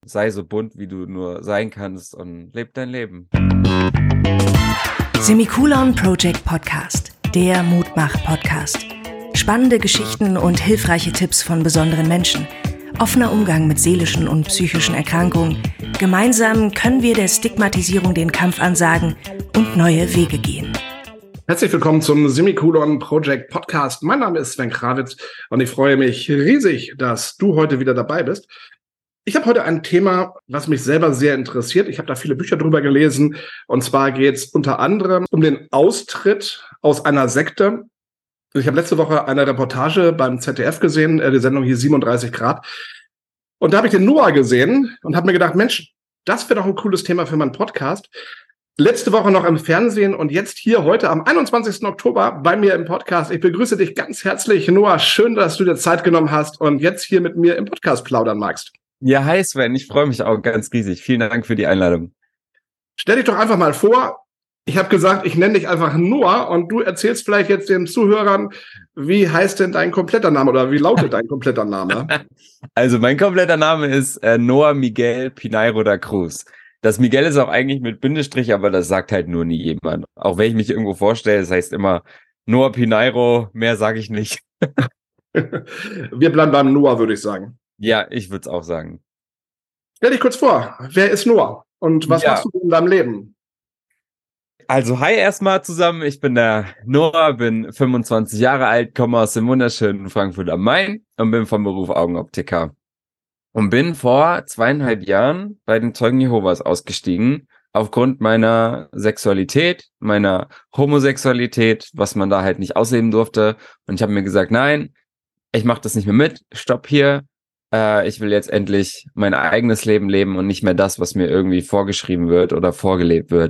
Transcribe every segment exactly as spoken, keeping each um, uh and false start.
sei so bunt, wie du nur sein kannst und leb dein Leben. Semikolon Project Podcast, der Mutmach-Podcast. Spannende Geschichten und hilfreiche Tipps von besonderen Menschen. Offener Umgang mit seelischen und psychischen Erkrankungen. Gemeinsam können wir der Stigmatisierung den Kampf ansagen und neue Wege gehen. Herzlich willkommen zum Semikolon Project Podcast. Mein Name ist Sven Krawitz und ich freue mich riesig, dass du heute wieder dabei bist. Ich habe heute ein Thema, was mich selber sehr interessiert. Ich habe da viele Bücher drüber gelesen. Und zwar geht es unter anderem um den Austritt aus einer Sekte. Ich habe letzte Woche eine Reportage beim Z D F gesehen, die Sendung hier siebenunddreißig Grad. Und da habe ich den Noah gesehen und habe mir gedacht, Mensch, das wäre doch ein cooles Thema für meinen Podcast. Letzte Woche noch im Fernsehen und jetzt hier heute am einundzwanzigsten Oktober bei mir im Podcast. Ich begrüße dich ganz herzlich, Noah. Schön, dass du dir Zeit genommen hast und jetzt hier mit mir im Podcast plaudern magst. Ja, hi Sven, ich freue mich auch ganz riesig. Vielen Dank für die Einladung. Stell dich doch einfach mal vor. Ich habe gesagt, ich nenne dich einfach Noah und du erzählst vielleicht jetzt den Zuhörern, wie heißt denn dein kompletter Name oder wie lautet dein kompletter Name? Also mein kompletter Name ist äh, Noah Miguel Pineiro da Cruz. Das Miguel ist auch eigentlich mit Bindestrich, aber das sagt halt nur nie jemand. Auch wenn ich mich irgendwo vorstelle, das heißt immer Noah Pineiro, mehr sage ich nicht. Wir bleiben beim Noah, würde ich sagen. Ja, ich würde es auch sagen. Stell dich kurz vor, wer ist Noah und was ja. machst du in deinem Leben? Also hi erstmal zusammen, ich bin der Noah, bin fünfundzwanzig Jahre alt, komme aus dem wunderschönen Frankfurt am Main und bin vom Beruf Augenoptiker. Und bin vor zweieinhalb Jahren bei den Zeugen Jehovas ausgestiegen, aufgrund meiner Sexualität, meiner Homosexualität, was man da halt nicht ausleben durfte. Und ich habe mir gesagt, nein, ich mache das nicht mehr mit, stopp hier. Äh, ich will jetzt endlich mein eigenes Leben leben und nicht mehr das, was mir irgendwie vorgeschrieben wird oder vorgelebt wird.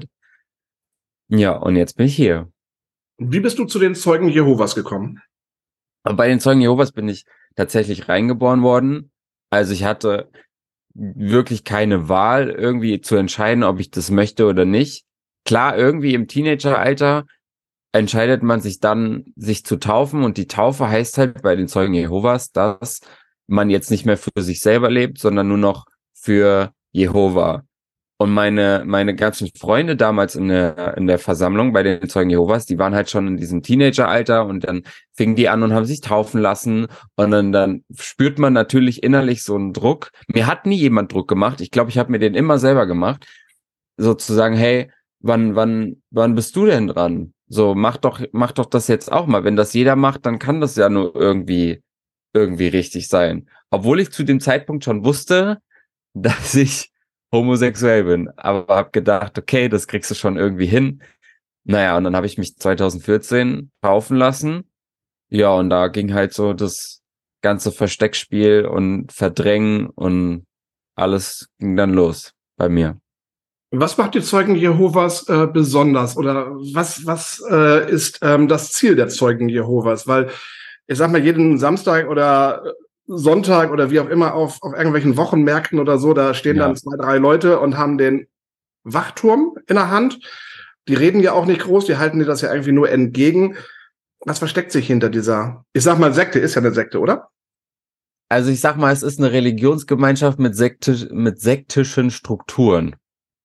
Ja, und jetzt bin ich hier. Wie bist du zu den Zeugen Jehovas gekommen? Bei den Zeugen Jehovas bin ich tatsächlich reingeboren worden. Also ich hatte wirklich keine Wahl, irgendwie zu entscheiden, ob ich das möchte oder nicht. Klar, irgendwie im Teenageralter entscheidet man sich dann, sich zu taufen. Und die Taufe heißt halt bei den Zeugen Jehovas, dass man jetzt nicht mehr für sich selber lebt, sondern nur noch für Jehova. Und meine meine ganzen Freunde damals in der in der Versammlung bei den Zeugen Jehovas, die waren halt schon in diesem Teenageralter und dann fingen die an und haben sich taufen lassen und dann dann spürt man natürlich innerlich so einen Druck. Mir hat nie jemand Druck gemacht. Ich glaube, ich habe mir den immer selber gemacht, sozusagen, hey, wann wann wann bist du denn dran? So, mach doch mach doch das jetzt auch mal. Wenn das jeder macht, dann kann das ja nur irgendwie irgendwie richtig sein. Obwohl ich zu dem Zeitpunkt schon wusste, dass ich homosexuell bin, aber habe gedacht, okay, das kriegst du schon irgendwie hin. Naja, und dann habe ich mich zweitausendvierzehn taufen lassen. Ja, und da ging halt so das ganze Versteckspiel und Verdrängen und alles ging dann los bei mir. Was macht die Zeugen Jehovas äh, besonders oder was was äh, ist ähm, das Ziel der Zeugen Jehovas? Weil ich sag mal, jeden Samstag oder Sonntag oder wie auch immer auf, auf irgendwelchen Wochenmärkten oder so, da stehen ja. dann zwei, drei Leute und haben den Wachturm in der Hand. Die reden ja auch nicht groß, die halten dir das ja irgendwie nur entgegen. Was versteckt sich hinter dieser, ich sag mal, Sekte, ist ja eine Sekte, oder? Also ich sag mal, es ist eine Religionsgemeinschaft mit, sektisch, mit sektischen Strukturen.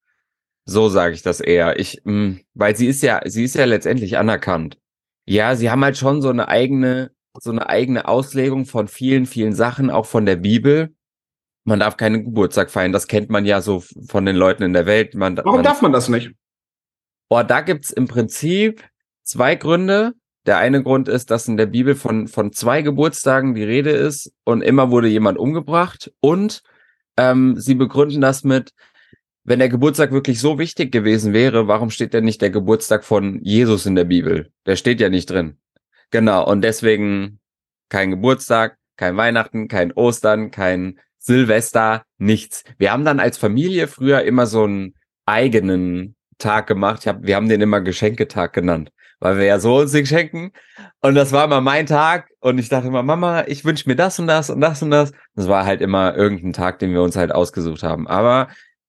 So sage ich das eher. Ich, mh, weil sie ist ja, sie ist ja letztendlich anerkannt. Ja, sie haben halt schon so eine eigene so eine eigene Auslegung von vielen, vielen Sachen, auch von der Bibel. Man darf keinen Geburtstag feiern, das kennt man ja so von den Leuten in der Welt. Man, Warum man, darf man das nicht? Oh, da gibt's im Prinzip zwei Gründe. Der eine Grund ist, dass in der Bibel von von zwei Geburtstagen die Rede ist und immer wurde jemand umgebracht. Und ähm, sie begründen das mit, wenn der Geburtstag wirklich so wichtig gewesen wäre, warum steht denn nicht der Geburtstag von Jesus in der Bibel? Der steht ja nicht drin. Genau, und deswegen kein Geburtstag, kein Weihnachten, kein Ostern, kein Silvester, nichts. Wir haben dann als Familie früher immer so einen eigenen Tag gemacht. Ich hab, wir haben den immer Geschenketag genannt, weil wir ja so uns den schenken. Und das war immer mein Tag. Und ich dachte immer, Mama, ich wünsche mir das und das und das und das. Das war halt immer irgendein Tag, den wir uns halt ausgesucht haben. Aber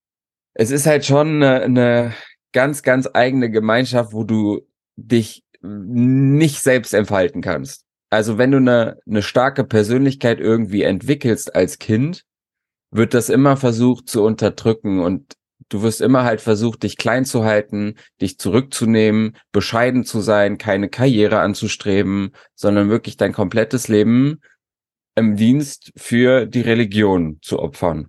es ist halt schon eine, eine ganz, ganz eigene Gemeinschaft, wo du dich nicht selbst entfalten kannst. Also wenn du eine, eine starke Persönlichkeit irgendwie entwickelst als Kind, wird das immer versucht zu unterdrücken und du wirst immer halt versucht, dich klein zu halten, dich zurückzunehmen, bescheiden zu sein, keine Karriere anzustreben, sondern wirklich dein komplettes Leben im Dienst für die Religion zu opfern.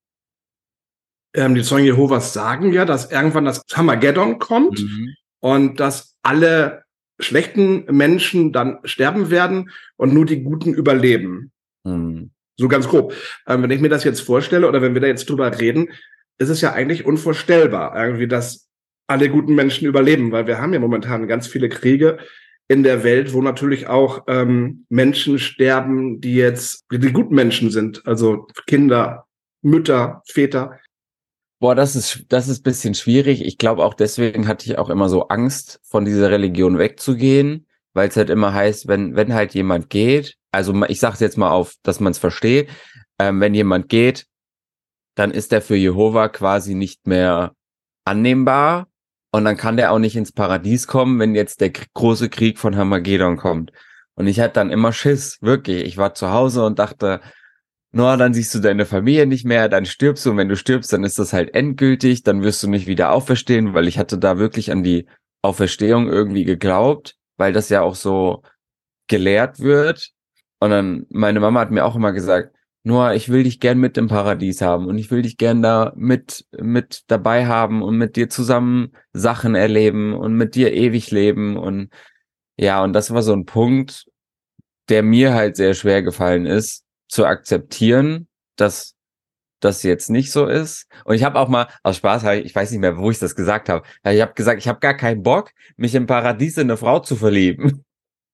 Ähm, die Zeugen Jehovas sagen ja, dass irgendwann das Armageddon kommt Mhm. und dass alle schlechten Menschen dann sterben werden und nur die Guten überleben. Mhm. So ganz grob. Ähm, wenn ich mir das jetzt vorstelle oder wenn wir da jetzt drüber reden, ist es ja eigentlich unvorstellbar, irgendwie, dass alle guten Menschen überleben, weil wir haben ja momentan ganz viele Kriege in der Welt, wo natürlich auch ähm, Menschen sterben, die jetzt die guten Menschen sind, also Kinder, Mütter, Väter. Boah, das ist, das ist ein bisschen schwierig. Ich glaube auch deswegen hatte ich auch immer so Angst, von dieser Religion wegzugehen, weil es halt immer heißt, wenn, wenn halt jemand geht, also ich sage es jetzt mal auf, dass man es versteht, ähm, wenn jemand geht, dann ist der für Jehova quasi nicht mehr annehmbar und dann kann der auch nicht ins Paradies kommen, wenn jetzt der k- große Krieg von Armageddon kommt. Und ich hatte dann immer Schiss, wirklich. Ich war zu Hause und dachte, no, dann siehst du deine Familie nicht mehr, dann stirbst du und wenn du stirbst, dann ist das halt endgültig, dann wirst du nicht wieder auferstehen, weil ich hatte da wirklich an die Auferstehung irgendwie geglaubt, weil das ja auch so gelehrt wird. Und dann, meine Mama hat mir auch immer gesagt, Noah, ich will dich gern mit im Paradies haben und ich will dich gern da mit, mit dabei haben und mit dir zusammen Sachen erleben und mit dir ewig leben. Und ja, und das war so ein Punkt, der mir halt sehr schwer gefallen ist, zu akzeptieren, dass das jetzt nicht so ist. Und ich habe auch mal, aus Spaß, hab ich, ich weiß nicht mehr, wo ich das gesagt habe, ich habe gesagt, ich habe gar keinen Bock, mich im Paradies in eine Frau zu verlieben.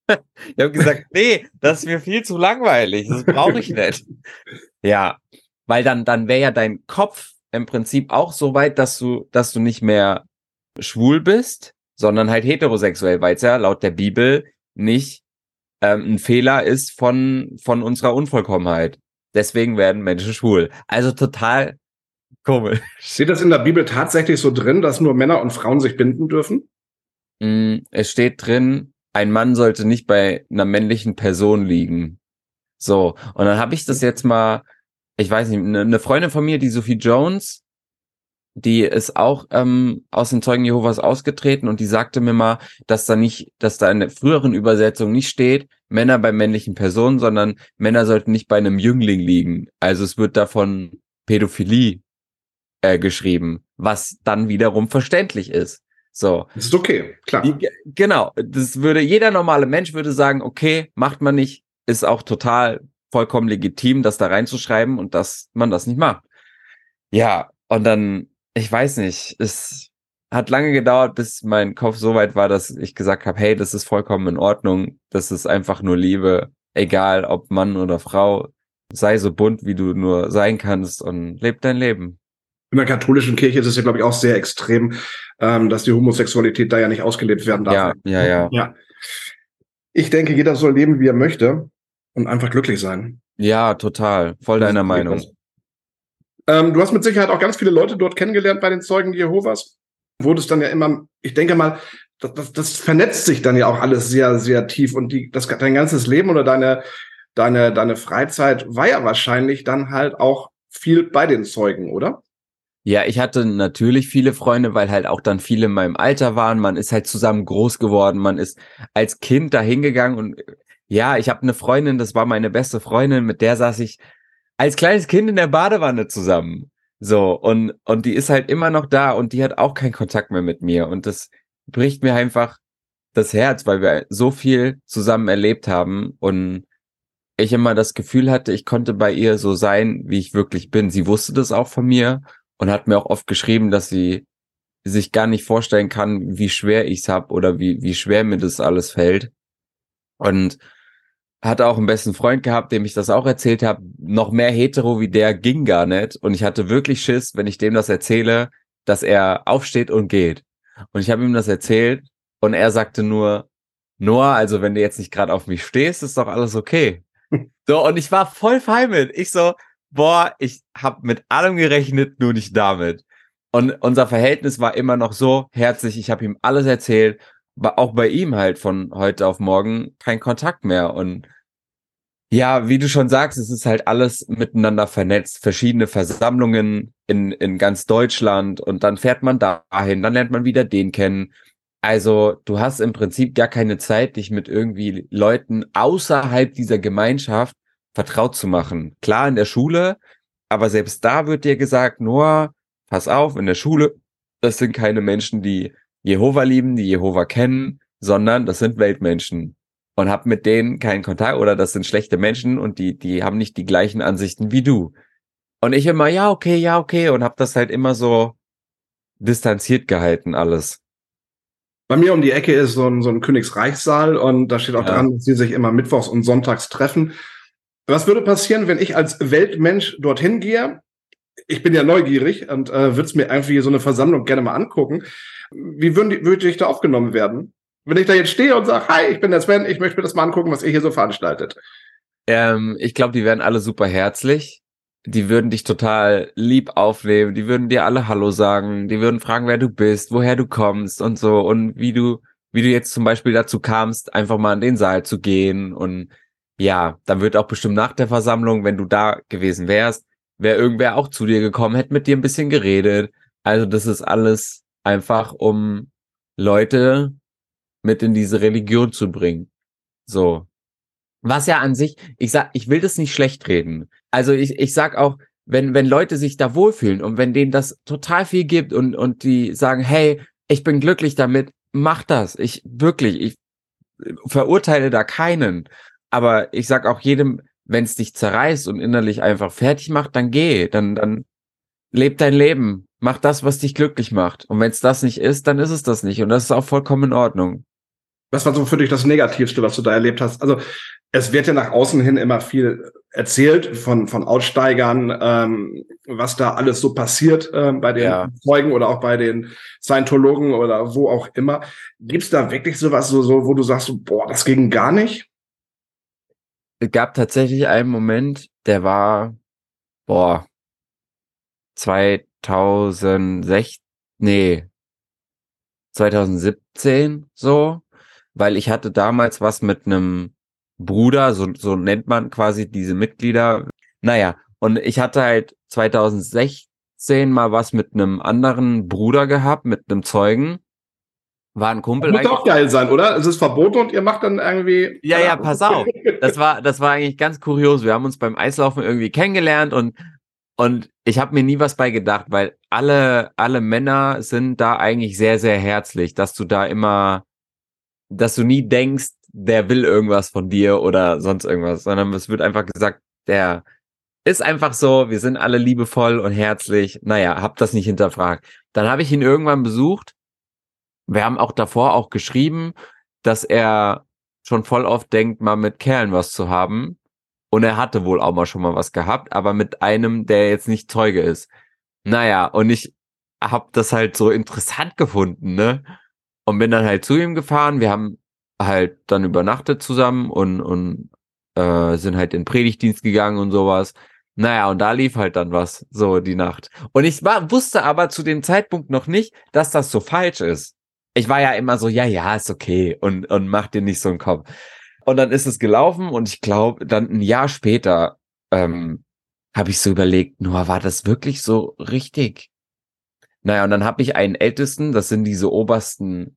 Ich habe gesagt, nee, das ist mir viel zu langweilig, das brauche ich nicht. Ja, weil dann, dann wäre ja dein Kopf im Prinzip auch so weit, dass du, dass du nicht mehr schwul bist, sondern halt heterosexuell, weil es ja laut der Bibel nicht ähm, ein Fehler ist von, von unserer Unvollkommenheit. Deswegen werden Menschen schwul. Also total komisch. Steht das in der Bibel tatsächlich so drin, dass nur Männer und Frauen sich binden dürfen? Mm, Es steht drin, ein Mann sollte nicht bei einer männlichen Person liegen. So, und dann habe ich das jetzt mal, ich weiß nicht, eine ne Freundin von mir, die Sophie Jones, die ist auch ähm, aus den Zeugen Jehovas ausgetreten und die sagte mir mal, dass da nicht, dass da in der früheren Übersetzung nicht steht, Männer bei männlichen Personen, sondern Männer sollten nicht bei einem Jüngling liegen. Also es wird davon Pädophilie äh, geschrieben, was dann wiederum verständlich ist. So. Das ist okay, klar. Die, genau, das würde, jeder normale Mensch würde sagen, okay, macht man nicht, ist auch total vollkommen legitim, das da reinzuschreiben und dass man das nicht macht. Ja, und dann, ich weiß nicht, es hat lange gedauert, bis mein Kopf so weit war, dass ich gesagt habe, hey, das ist vollkommen in Ordnung, das ist einfach nur Liebe, egal ob Mann oder Frau, sei so bunt, wie du nur sein kannst und leb dein Leben. In der katholischen Kirche ist es ja, glaube ich, auch sehr extrem, ähm, dass die Homosexualität da ja nicht ausgelebt werden darf. Ja, ja, ja. Ja. Ich denke, jeder soll leben, wie er möchte und einfach glücklich sein. Ja, total. Voll deiner Meinung. Ähm, du hast mit Sicherheit auch ganz viele Leute dort kennengelernt bei den Zeugen Jehovas. Wurde es dann ja immer, ich denke mal, das, das, das vernetzt sich dann ja auch alles sehr, sehr tief und die, das, dein ganzes Leben oder deine, deine, deine Freizeit war ja wahrscheinlich dann halt auch viel bei den Zeugen, oder? Ja, ich hatte natürlich viele Freunde, weil halt auch dann viele in meinem Alter waren. Man ist halt zusammen groß geworden. Man ist als Kind da hingegangen und ja, ich habe eine Freundin, das war meine beste Freundin, mit der saß ich als kleines Kind in der Badewanne zusammen. So, und, und die ist halt immer noch da und die hat auch keinen Kontakt mehr mit mir. Und das bricht mir einfach das Herz, weil wir so viel zusammen erlebt haben und ich immer das Gefühl hatte, ich konnte bei ihr so sein, wie ich wirklich bin. Sie wusste das auch von mir und hat mir auch oft geschrieben, dass sie sich gar nicht vorstellen kann, wie schwer ich's hab oder wie, wie schwer mir das alles fällt. Und hatte auch einen besten Freund gehabt, dem ich das auch erzählt habe. Noch mehr hetero wie der ging gar nicht. Und ich hatte wirklich Schiss, wenn ich dem das erzähle, dass er aufsteht und geht. Und ich habe ihm das erzählt und er sagte nur, Noah, also wenn du jetzt nicht gerade auf mich stehst, ist doch alles okay. So, und ich war voll fein mit. Ich so, boah, ich habe mit allem gerechnet, nur nicht damit. Und unser Verhältnis war immer noch so herzlich. Ich habe ihm alles erzählt. War auch bei ihm halt von heute auf morgen kein Kontakt mehr. Und Ja, wie du schon sagst, es ist halt alles miteinander vernetzt. Verschiedene Versammlungen in, in ganz Deutschland und dann fährt man dahin, dann lernt man wieder den kennen. Also du hast im Prinzip gar keine Zeit, dich mit irgendwie Leuten außerhalb dieser Gemeinschaft vertraut zu machen. Klar, in der Schule, aber selbst da wird dir gesagt, nur pass auf, in der Schule, das sind keine Menschen, die Jehova lieben, die Jehova kennen, sondern das sind Weltmenschen. Und hab mit denen keinen Kontakt oder das sind schlechte Menschen und die, die haben nicht die gleichen Ansichten wie du. Und ich immer, ja, okay, ja, okay, und hab das halt immer so distanziert gehalten, alles. Bei mir um die Ecke ist so ein, so ein Königsreichssaal und da steht auch Ja. dran, dass sie sich immer mittwochs und sonntags treffen. Was würde passieren, wenn ich als Weltmensch dorthin gehe? Ich bin ja neugierig und äh, würde es mir irgendwie so eine Versammlung gerne mal angucken. Wie würden die, würde ich da aufgenommen werden? Wenn ich da jetzt stehe und sage, hi, ich bin der Sven, ich möchte mir das mal angucken, was ihr hier so veranstaltet. Ähm, ich glaube, die wären alle super herzlich. Die würden dich total lieb aufnehmen. Die würden dir alle Hallo sagen. Die würden fragen, wer du bist, woher du kommst und so. Und wie du, wie du jetzt zum Beispiel dazu kamst, einfach mal in den Saal zu gehen. Und ja, dann wird auch bestimmt nach der Versammlung, wenn du da gewesen wärst, wäre irgendwer auch zu dir gekommen, hätte mit dir ein bisschen geredet. Also das ist alles einfach, um Leute mit in diese Religion zu bringen. So. Was ja an sich, ich sag, ich will das nicht schlecht reden. Also ich, ich sag auch, wenn, wenn Leute sich da wohlfühlen und wenn denen das total viel gibt und, und die sagen, hey, ich bin glücklich damit, mach das. Ich, wirklich, ich verurteile da keinen. Aber ich sag auch jedem, wenn es dich zerreißt und innerlich einfach fertig macht, dann geh, dann, dann leb dein Leben. Mach das, was dich glücklich macht. Und wenn es das nicht ist, dann ist es das nicht. Und das ist auch vollkommen in Ordnung. Was war so für dich das Negativste, was du da erlebt hast? Also es wird ja nach außen hin immer viel erzählt von von Aussteigern, ähm, was da alles so passiert äh, bei den Ja. Zeugen oder auch bei den Scientologen oder wo auch immer. Gibt's da wirklich sowas, so, so wo du sagst, so, boah, das ging gar nicht? Es gab tatsächlich einen Moment, der war, boah, zweitausendsechzehn, nee, zweitausendsiebzehn so, weil ich hatte damals was mit einem Bruder, so, so nennt man quasi diese Mitglieder. Naja, und ich hatte halt zweitausendsechzehn mal was mit einem anderen Bruder gehabt, mit einem Zeugen. War ein Kumpel Muss eigentlich. auch geil sein, oder? Es ist verboten und ihr macht dann irgendwie. Ja, ja, pass auf. Das war, das war eigentlich ganz kurios. Wir haben uns beim Eislaufen irgendwie kennengelernt und Und ich habe mir nie was bei gedacht, weil alle, alle Männer sind da eigentlich sehr, sehr herzlich, dass du da immer, dass du nie denkst, der will irgendwas von dir oder sonst irgendwas, sondern es wird einfach gesagt, der ist einfach so, wir sind alle liebevoll und herzlich. Naja, hab das nicht hinterfragt. Dann habe ich ihn irgendwann besucht. Wir haben auch davor auch geschrieben, dass er schon voll oft denkt, mal mit Kerlen was zu haben. Und er hatte wohl auch mal schon mal was gehabt, aber mit einem, der jetzt nicht Zeuge ist. Naja, und ich hab das halt so interessant gefunden, ne? Und bin dann halt zu ihm gefahren. Wir haben halt dann übernachtet zusammen und, und äh, sind halt in den Predigtdienst gegangen und sowas. Naja, und da lief halt dann was, so die Nacht. Und ich war, wusste aber zu dem Zeitpunkt noch nicht, dass das so falsch ist. Ich war ja immer so, ja, ja, ist okay und, und mach dir nicht so einen Kopf. Und dann ist es gelaufen und ich glaube, dann ein Jahr später ähm, habe ich so überlegt, nur war das wirklich so richtig? Naja, und dann habe ich einen Ältesten, das sind diese obersten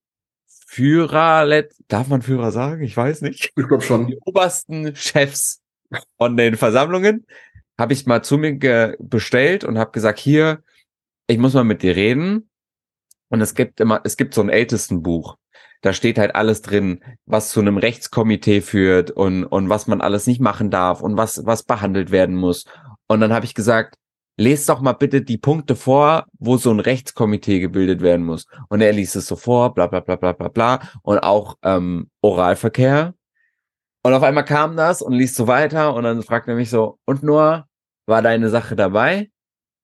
Führer, darf man Führer sagen? Ich weiß nicht. Ich glaube schon. Die obersten Chefs von den Versammlungen habe ich mal zu mir ge- bestellt und habe gesagt, hier, ich muss mal mit dir reden. Und es gibt immer, es gibt so ein Ältestenbuch. Da steht halt alles drin, was zu einem Rechtskomitee führt und, und was man alles nicht machen darf und was, was behandelt werden muss. Und dann habe ich gesagt, lest doch mal bitte die Punkte vor, wo so ein Rechtskomitee gebildet werden muss. Und er liest es so vor, bla, bla, bla, bla, bla, bla. Und auch, ähm, Oralverkehr. Und auf einmal kam das und liest so weiter und dann fragt er mich so, und Noah, war deine Sache dabei?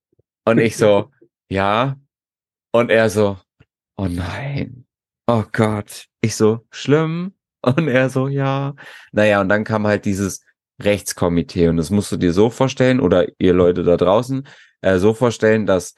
Und ich so, ja. Und er so, oh nein. Oh Gott, ich so, schlimm. Und er so, ja. Naja, und dann kam halt dieses Rechtskomitee. Und das musst du dir so vorstellen, oder ihr Leute da draußen, äh, so vorstellen, dass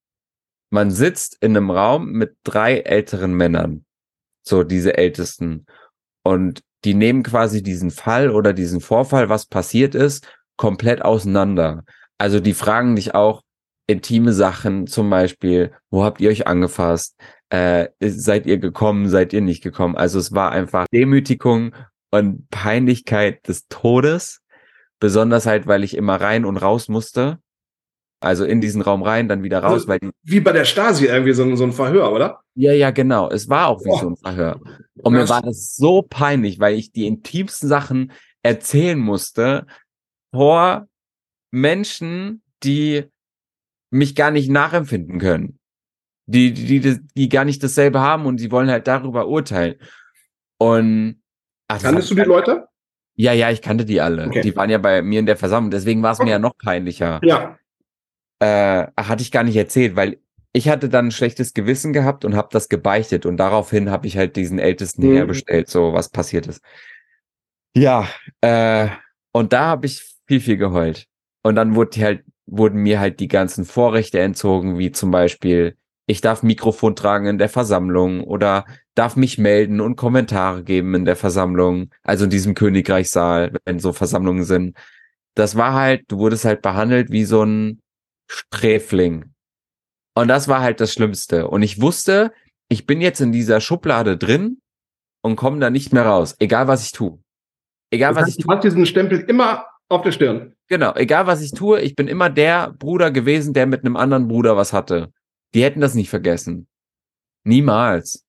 man sitzt in einem Raum mit drei älteren Männern. So, diese Ältesten. Und die nehmen quasi diesen Fall oder diesen Vorfall, was passiert ist, komplett auseinander. Also die fragen dich auch intime Sachen, zum Beispiel, wo habt ihr euch angefasst? Äh, seid ihr gekommen, seid ihr nicht gekommen? Also es war einfach Demütigung und Peinlichkeit des Todes, besonders halt, weil ich immer rein und raus musste. Also in diesen Raum rein, dann wieder raus, Also, weil die, wie bei der Stasi irgendwie so, ein- so ein Verhör, oder? ja, ja, genau. Es war auch wie Oh. so ein Verhör. Und mir Krass. war das so peinlich, weil ich die intimsten Sachen erzählen musste vor Menschen, die mich gar nicht nachempfinden können. Die, die, die, die gar nicht dasselbe haben und die wollen halt darüber urteilen. Und ach, das Kanntest du hab die ich- Leute? Ja, ja, ich kannte die alle. Okay. Die waren ja bei mir in der Versammlung, deswegen war es mir Okay. ja noch peinlicher. Ja. Äh, ach, hatte ich gar nicht erzählt, weil ich hatte dann ein schlechtes Gewissen gehabt und habe das gebeichtet und daraufhin habe ich halt diesen Ältesten Mhm. herbestellt, so was passiert ist. Ja, äh, und da habe ich viel, viel geheult. Und dann wurde die halt, wurden mir halt die ganzen Vorrechte entzogen, wie zum Beispiel, ich darf Mikrofon tragen in der Versammlung oder darf mich melden und Kommentare geben in der Versammlung, also in diesem Königreichssaal, wenn so Versammlungen sind. Das war halt, du wurdest halt behandelt wie so ein Sträfling. Und das war halt das Schlimmste. Und ich wusste, ich bin jetzt in dieser Schublade drin und komme da nicht mehr raus, egal was ich tue. Egal Das was heißt, ich du tue. hast diesen Stempel immer auf der Stirn. Genau, egal was ich tue, ich bin immer der Bruder gewesen, der mit einem anderen Bruder was hatte. Die hätten das nicht vergessen. Niemals.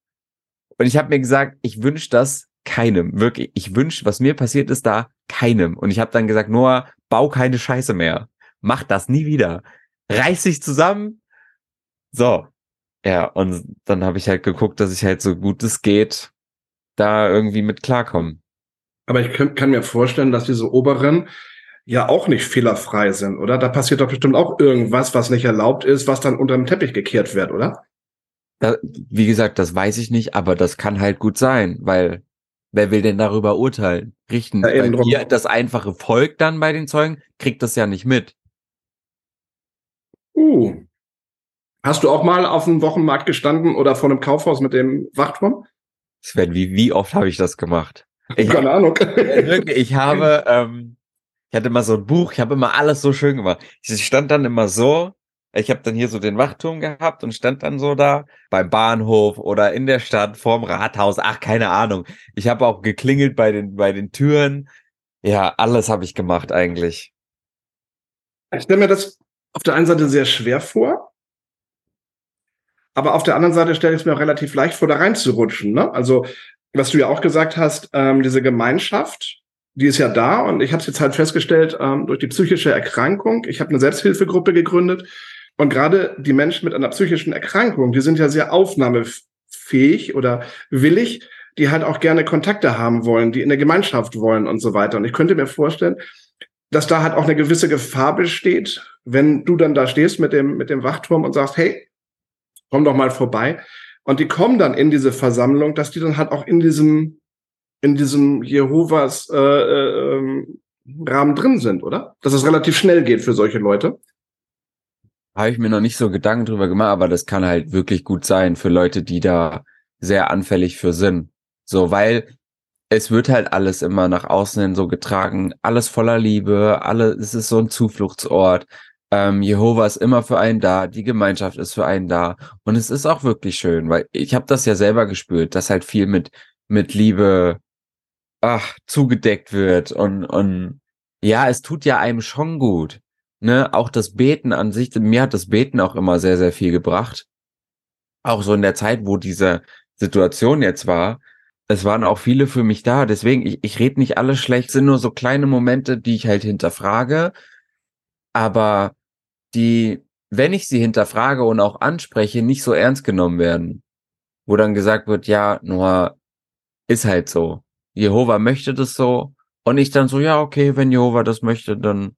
Und ich habe mir gesagt, ich wünsche das keinem. Wirklich, ich wünsche, was mir passiert ist, da keinem. Und ich habe dann gesagt, Noah, bau keine Scheiße mehr. Mach das nie wieder. Reiß dich zusammen. So. Ja, und dann habe ich halt geguckt, dass ich halt so gut es geht, da irgendwie mit klarkomme. Aber ich könnt, kann mir vorstellen, dass diese Oberen ja auch nicht fehlerfrei sind, oder? Da passiert doch bestimmt auch irgendwas, was nicht erlaubt ist, was dann unter den Teppich gekehrt wird, oder? Da, wie gesagt, das weiß ich nicht, aber das kann halt gut sein, weil wer will denn darüber urteilen? Richten, Ja, eben weil drum. wir, das einfache Volk dann bei den Zeugen, kriegt das ja nicht mit. Uh. Hast du auch mal auf dem Wochenmarkt gestanden oder vor einem Kaufhaus mit dem Wachturm? Sven, wie, wie oft habe ich das gemacht? Ich, Keine Ahnung. wirklich, ich habe, ähm, ich hatte immer so ein Buch, ich habe immer alles so schön gemacht. Ich stand dann immer so, ich habe dann hier so den Wachturm gehabt und stand dann so da beim Bahnhof oder in der Stadt vorm Rathaus, ach, keine Ahnung. Ich habe auch geklingelt bei den, bei den Türen. Ja, alles habe ich gemacht eigentlich. Ich stelle mir das auf der einen Seite sehr schwer vor, aber auf der anderen Seite stelle ich es mir auch relativ leicht vor, da reinzurutschen. Ne? Also, was du ja auch gesagt hast, ähm, diese Gemeinschaft, die ist ja da und ich habe es jetzt halt festgestellt, ähm, durch die psychische Erkrankung, ich habe eine Selbsthilfegruppe gegründet und gerade die Menschen mit einer psychischen Erkrankung, die sind ja sehr aufnahmefähig oder willig, die halt auch gerne Kontakte haben wollen, die in der Gemeinschaft wollen und so weiter. Und ich könnte mir vorstellen, dass da halt auch eine gewisse Gefahr besteht, wenn du dann da stehst mit dem, mit dem Wachturm und sagst, hey, komm doch mal vorbei. Und die kommen dann in diese Versammlung, dass die dann halt auch in diesem, in diesem Jehovas äh, äh, Rahmen drin sind, oder? Dass es relativ schnell geht für solche Leute. Habe ich mir noch nicht so Gedanken drüber gemacht, aber das kann halt wirklich gut sein für Leute, die da sehr anfällig für sind. So, weil es wird halt alles immer nach außen hin so getragen, alles voller Liebe, alle, es ist so ein Zufluchtsort. Ähm, Jehova ist immer für einen da, die Gemeinschaft ist für einen da und es ist auch wirklich schön, weil ich habe das ja selber gespürt, dass halt viel mit mit Liebe ach zugedeckt wird und und ja, es tut ja einem schon gut, ne? Auch das Beten an sich, mir hat das Beten auch immer sehr sehr viel gebracht, auch so in der Zeit, wo diese Situation jetzt war. Es waren auch viele für mich da, deswegen ich ich rede nicht alles schlecht, es sind nur so kleine Momente, die ich halt hinterfrage, aber die, wenn ich sie hinterfrage und auch anspreche, nicht so ernst genommen werden. Wo dann gesagt wird, ja, Noah, ist halt so. Jehova möchte das so. Und ich dann so, ja, okay, wenn Jehova das möchte, dann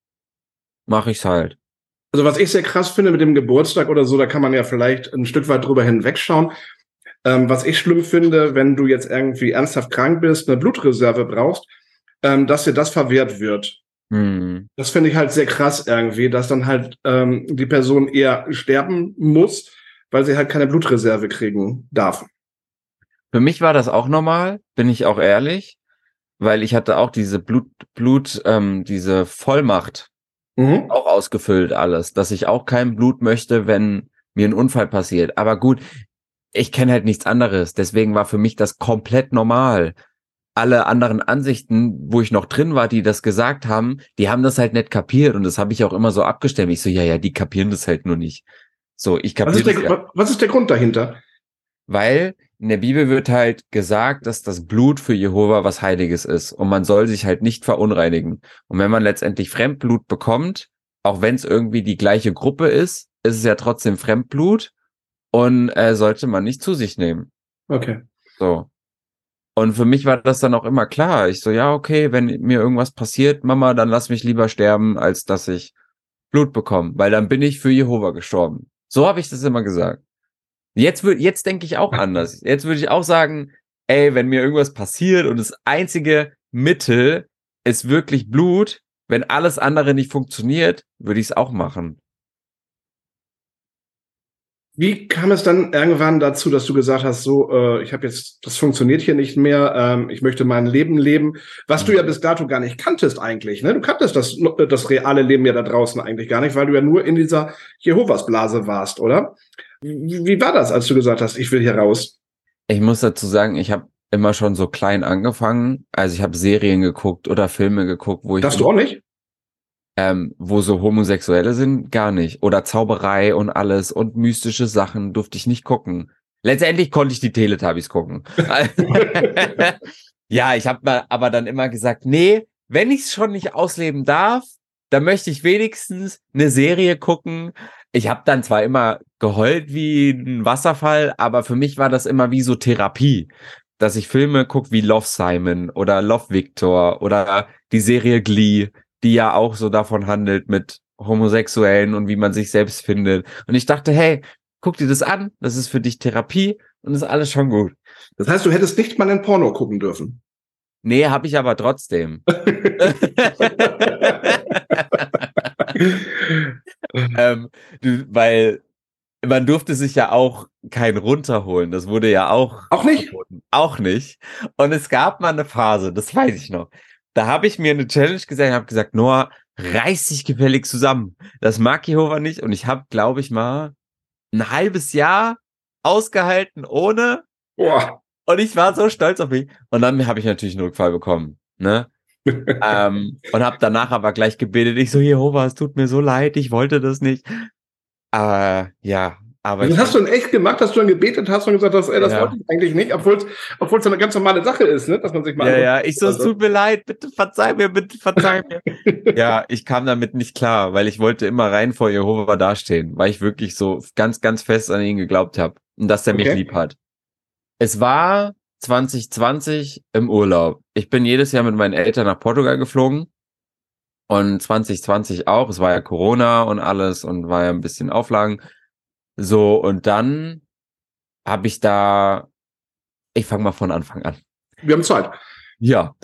mache ich's halt. Also was ich sehr krass finde mit dem Geburtstag oder so, da kann man ja vielleicht ein Stück weit drüber hinwegschauen. Ähm, was ich schlimm finde, wenn du jetzt irgendwie ernsthaft krank bist, eine Blutreserve brauchst, ähm, dass dir das verwehrt wird. Hm. Das finde ich halt sehr krass irgendwie, dass dann halt ähm, die Person eher sterben muss, weil sie halt keine Blutreserve kriegen darf. Für mich war das auch normal, bin ich auch ehrlich, weil ich hatte auch diese Blut, Blut, ähm, diese Vollmacht Mhm. auch ausgefüllt alles, dass ich auch kein Blut möchte, wenn mir ein Unfall passiert. Aber gut, ich kenne halt nichts anderes, deswegen war für mich das komplett normal. Alle anderen Ansichten, wo ich noch drin war, die das gesagt haben, die haben das halt nicht kapiert und das habe ich auch immer so abgestimmt. Ich so, ja, ja, die kapieren das halt nur nicht. So, ich Was ist kapiere das der, ja. wa- was ist der Grund dahinter? Weil in der Bibel wird halt gesagt, dass das Blut für Jehova was Heiliges ist und man soll sich halt nicht verunreinigen. Und wenn man letztendlich Fremdblut bekommt, auch wenn es irgendwie die gleiche Gruppe ist, ist es ja trotzdem Fremdblut und äh, sollte man nicht zu sich nehmen. Okay. So. Und für mich war das dann auch immer klar. Ich so, ja, okay, wenn mir irgendwas passiert, Mama, dann lass mich lieber sterben, als dass ich Blut bekomme, weil dann bin ich für Jehova gestorben. So habe ich das immer gesagt. Jetzt würde, jetzt denke ich auch anders. Jetzt würde ich auch sagen, ey, wenn mir irgendwas passiert und das einzige Mittel ist wirklich Blut, wenn alles andere nicht funktioniert, würde ich es auch machen. Wie kam es dann irgendwann dazu, dass du gesagt hast, so, äh, ich habe jetzt, das funktioniert hier nicht mehr, ähm, ich möchte mein Leben leben, was du ja bis dato gar nicht kanntest eigentlich, ne? Du kanntest das, das reale Leben ja da draußen eigentlich gar nicht, weil du ja nur in dieser Jehovas-Blase warst, oder? Wie, wie war das, als du gesagt hast, ich will hier raus? Ich muss dazu sagen, ich habe immer schon so klein angefangen. Also ich habe Serien geguckt oder Filme geguckt, wo ich Das du auch nicht? ähm, wo so Homosexuelle sind, gar nicht. Oder Zauberei und alles und mystische Sachen durfte ich nicht gucken. Letztendlich konnte ich die Teletubbies gucken. Ja, ich habe aber dann immer gesagt, nee, wenn ich es schon nicht ausleben darf, dann möchte ich wenigstens eine Serie gucken. Ich habe dann zwar immer geheult wie ein Wasserfall, aber für mich war das immer wie so Therapie, dass ich Filme gucke wie Love Simon oder Love Victor oder die Serie Glee, die ja auch so davon handelt mit Homosexuellen und wie man sich selbst findet. Und ich dachte, hey, guck dir das an, das ist für dich Therapie und ist alles schon gut. Das heißt, du hättest nicht mal ein Porno gucken dürfen. Nee, habe ich aber trotzdem. ähm, du, weil man durfte sich ja auch kein runterholen. Das wurde ja auch Auch nicht? verboten. Auch nicht. Und es gab mal eine Phase, das weiß ich noch. Da habe ich mir eine Challenge gesagt und habe gesagt, Noah, reiß dich gefällig zusammen. Das mag Jehova nicht. Und ich habe, glaube ich, mal ein halbes Jahr ausgehalten ohne. Boah. Und ich war so stolz auf mich. Und dann habe ich natürlich einen Rückfall bekommen. Ne? ähm, und habe danach aber gleich gebetet. Ich so, Jehova, es tut mir so leid. Ich wollte das nicht. Aber ja, aber Das hast du dann echt gemacht, dass du dann gebetet hast und gesagt hast, ey, das ja. wollte ich eigentlich nicht, obwohl es obwohl es eine ganz normale Sache ist, ne, dass man sich mal Ja, ja, ich so, es tut mir leid, bitte verzeih mir, bitte verzeih mir. Ja, ich kam damit nicht klar, weil ich wollte immer rein vor Jehova dastehen, weil ich wirklich so ganz, ganz fest an ihn geglaubt habe und dass er mich Okay. lieb hat. Es war zwanzig zwanzig im Urlaub. Ich bin jedes Jahr mit meinen Eltern nach Portugal geflogen und zwanzig zwanzig auch. Es war ja Corona und alles und war ja ein bisschen Auflagen. So, und dann habe ich da, ich fange mal von Anfang an. Wir haben Zeit. Ja,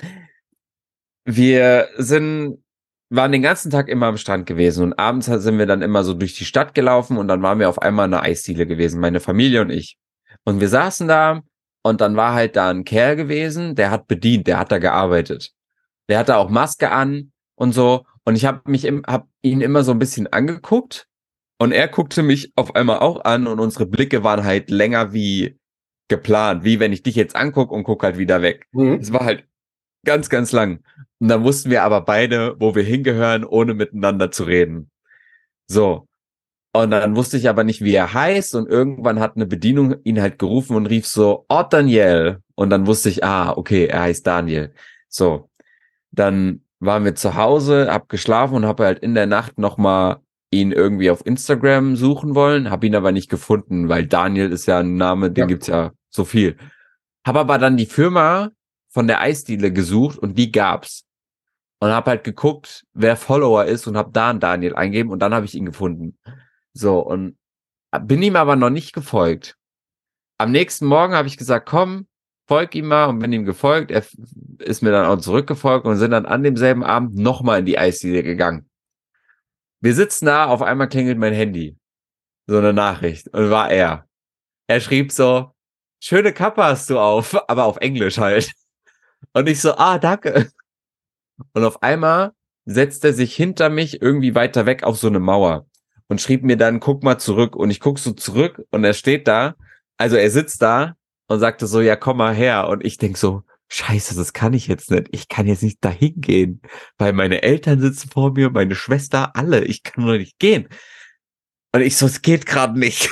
wir sind, waren den ganzen Tag immer am Strand gewesen und abends sind wir dann immer so durch die Stadt gelaufen und dann waren wir auf einmal in einer Eisdiele gewesen, meine Familie und ich. Und wir saßen da und dann war halt da ein Kerl gewesen, der hat bedient, der hat da gearbeitet. Der hatte auch Maske an und so und ich habe mich, im, hab ihn immer so ein bisschen angeguckt und er guckte mich auf einmal auch an und unsere Blicke waren halt länger wie geplant, wie wenn ich dich jetzt angucke und guck halt wieder weg. Mhm. Es war halt ganz, ganz lang. Und dann wussten wir aber beide, wo wir hingehören, ohne miteinander zu reden. So. Und dann wusste ich aber nicht, wie er heißt. Und irgendwann hat eine Bedienung ihn halt gerufen und rief so, oh, Daniel. Und dann wusste ich, ah, okay, er heißt Daniel. So. Dann waren wir zu Hause, hab geschlafen und habe halt in der Nacht nochmal ihn irgendwie auf Instagram suchen wollen, habe ihn aber nicht gefunden, weil Daniel ist ja ein Name, den Ja. gibt's ja so viel. Habe aber dann die Firma von der Eisdiele gesucht und die gab's. Und habe halt geguckt, wer Follower ist und habe da einen Daniel eingeben und dann habe ich ihn gefunden. So, und bin ihm aber noch nicht gefolgt. Am nächsten Morgen habe ich gesagt, komm, folg ihm mal und bin ihm gefolgt. Er ist mir dann auch zurückgefolgt und sind dann an demselben Abend nochmal in die Eisdiele gegangen. Wir sitzen da, auf einmal klingelt mein Handy. So eine Nachricht. Und war er. Er schrieb so, schöne Kappe hast du auf, aber auf Englisch halt. Und ich so, ah, danke. Und auf einmal setzt er sich hinter mich irgendwie weiter weg auf so eine Mauer und schrieb mir dann, guck mal zurück. Und ich guck so zurück und er steht da, also er sitzt da und sagte so, ja, komm mal her. Und ich denk so, scheiße, das kann ich jetzt nicht. Ich kann jetzt nicht dahin gehen, weil meine Eltern sitzen vor mir, meine Schwester, alle. Ich kann nur nicht gehen. Und ich so, es geht gerade nicht.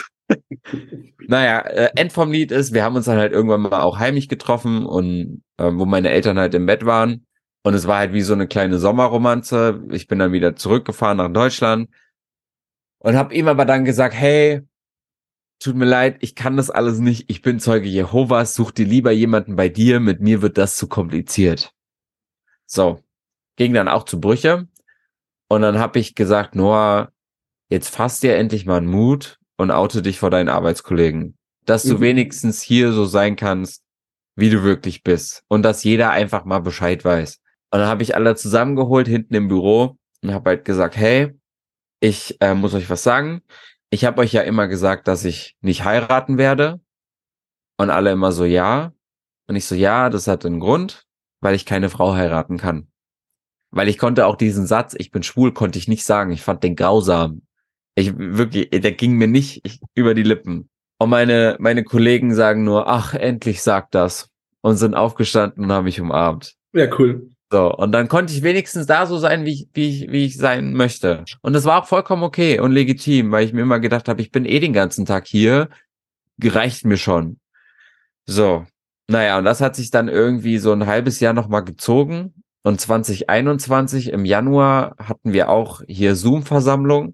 Naja, äh, End vom Lied ist, wir haben uns dann halt irgendwann mal auch heimlich getroffen und äh, wo meine Eltern halt im Bett waren. Und es war halt wie so eine kleine Sommerromanze. Ich bin dann wieder zurückgefahren nach Deutschland und habe ihm aber dann gesagt, hey, tut mir leid, ich kann das alles nicht. Ich bin Zeuge Jehovas, such dir lieber jemanden bei dir. Mit mir wird das zu kompliziert. So, ging dann auch zu Brüche. Und dann habe ich gesagt, Noah, jetzt fass dir endlich mal einen Mut und oute dich vor deinen Arbeitskollegen. Dass du mhm. wenigstens hier so sein kannst, wie du wirklich bist. Und dass jeder einfach mal Bescheid weiß. Und dann habe ich alle zusammengeholt hinten im Büro und habe halt gesagt, hey, ich äh, muss euch was sagen. Ich habe euch ja immer gesagt, dass ich nicht heiraten werde. Und alle immer so, ja. Und ich so, ja, das hat einen Grund, weil ich keine Frau heiraten kann. Weil ich konnte auch diesen Satz, ich bin schwul, konnte ich nicht sagen. Ich fand den grausam. Ich wirklich, der ging mir nicht ich, über die Lippen. Und meine meine Kollegen sagen nur, ach, endlich sag das. Und sind aufgestanden und haben mich umarmt. Ja, cool. So, und dann konnte ich wenigstens da so sein, wie ich, wie ich, wie ich sein möchte. Und das war auch vollkommen okay und legitim, weil ich mir immer gedacht habe, ich bin eh den ganzen Tag hier, gereicht mir schon. So, naja, und das hat sich dann irgendwie so ein halbes Jahr nochmal gezogen. Und zwanzig einundzwanzig im Januar hatten wir auch hier Zoom-Versammlung.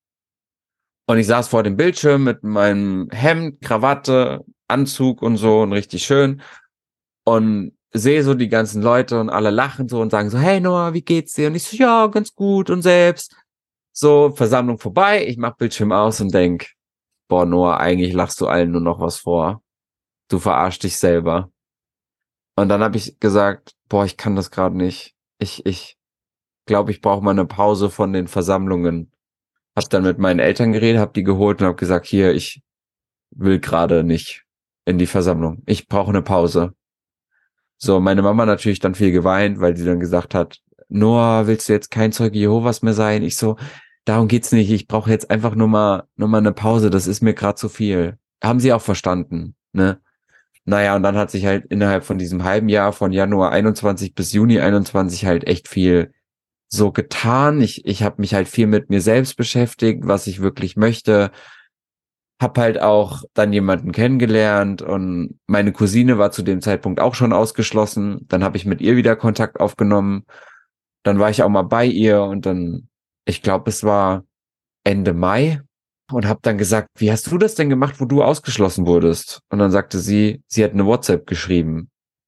Und ich saß vor dem Bildschirm mit meinem Hemd, Krawatte, Anzug und so und richtig schön. Und sehe so die ganzen Leute und alle lachen so und sagen so, hey Noah, wie geht's dir? Und ich so, ja, ganz gut und selbst. So, Versammlung vorbei, ich mach Bildschirm aus und denk, boah Noah, eigentlich lachst du allen nur noch was vor. Du verarschst dich selber. Und dann habe ich gesagt, boah, ich kann das gerade nicht. Ich ich glaube, ich brauche mal eine Pause von den Versammlungen. Hab dann mit meinen Eltern geredet, hab die geholt und hab gesagt, hier, ich will gerade nicht in die Versammlung. Ich brauche eine Pause. So, meine Mama natürlich dann viel geweint, weil sie dann gesagt hat, Noah, willst du jetzt kein Zeuge Jehovas mehr sein? Ich so, darum geht's nicht. Ich brauche jetzt einfach nur mal, nur mal eine Pause. Das ist mir gerade zu viel. Haben sie auch verstanden, ne? Naja, und dann hat sich halt innerhalb von diesem halben Jahr von Januar einundzwanzig bis Juni einundzwanzig halt echt viel so getan. Ich, ich habe mich halt viel mit mir selbst beschäftigt, was ich wirklich möchte. Hab halt auch dann jemanden kennengelernt und meine Cousine war zu dem Zeitpunkt auch schon ausgeschlossen. Dann habe ich mit ihr wieder Kontakt aufgenommen. Dann war ich auch mal bei ihr und dann, ich glaube, es war Ende Mai und habe dann gesagt, wie hast du das denn gemacht, wo du ausgeschlossen wurdest? Und dann sagte sie, sie hat eine WhatsApp geschrieben.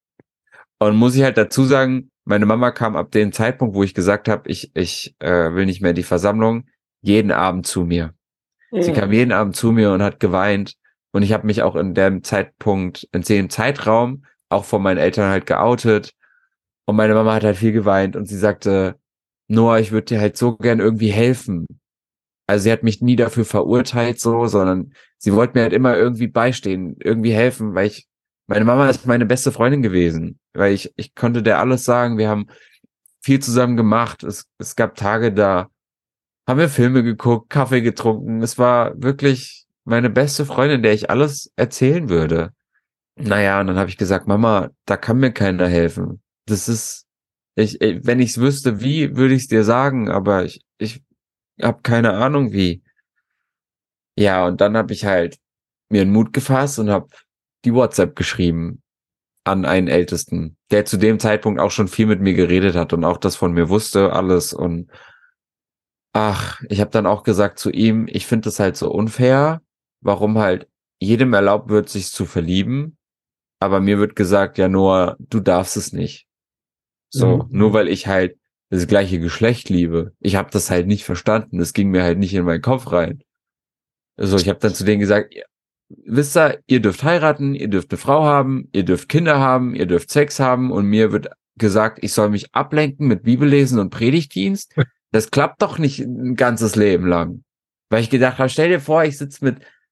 Und muss ich halt dazu sagen, meine Mama kam ab dem Zeitpunkt, wo ich gesagt habe, ich ich äh, will nicht mehr in die Versammlung, jeden Abend zu mir. Sie kam jeden Abend zu mir und hat geweint. Und ich habe mich auch in dem Zeitpunkt, in dem Zeitraum, auch von meinen Eltern halt geoutet. Und meine Mama hat halt viel geweint. Und sie sagte, Noah, ich würde dir halt so gern irgendwie helfen. Also sie hat mich nie dafür verurteilt so, sondern sie wollte mir halt immer irgendwie beistehen, irgendwie helfen, weil ich, meine Mama ist meine beste Freundin gewesen. Weil ich ich konnte der alles sagen. Wir haben viel zusammen gemacht. Es, es gab Tage, da haben wir Filme geguckt, Kaffee getrunken. Es war wirklich meine beste Freundin, der ich alles erzählen würde. Naja, und dann habe ich gesagt, Mama, da kann mir keiner helfen. Das ist, ich, wenn ich es wüsste, wie, würde ich es dir sagen, aber ich, ich habe keine Ahnung, wie. Ja, und dann habe ich halt mir einen Mut gefasst und habe die WhatsApp geschrieben an einen Ältesten, der zu dem Zeitpunkt auch schon viel mit mir geredet hat und auch das von mir wusste, alles und ach, ich habe dann auch gesagt zu ihm, ich finde es halt so unfair, warum halt jedem erlaubt wird, sich zu verlieben, aber mir wird gesagt, ja Noah, du darfst es nicht. So, mhm. Nur weil ich halt das gleiche Geschlecht liebe. Ich habe das halt nicht verstanden, das ging mir halt nicht in meinen Kopf rein. Also ich habe dann zu denen gesagt, wisst ihr, ihr dürft heiraten, ihr dürft eine Frau haben, ihr dürft Kinder haben, ihr dürft Sex haben und mir wird gesagt, ich soll mich ablenken mit Bibellesen und Predigtdienst. Das klappt doch nicht ein ganzes Leben lang. Weil ich gedacht habe, stell dir vor, ich sitze mit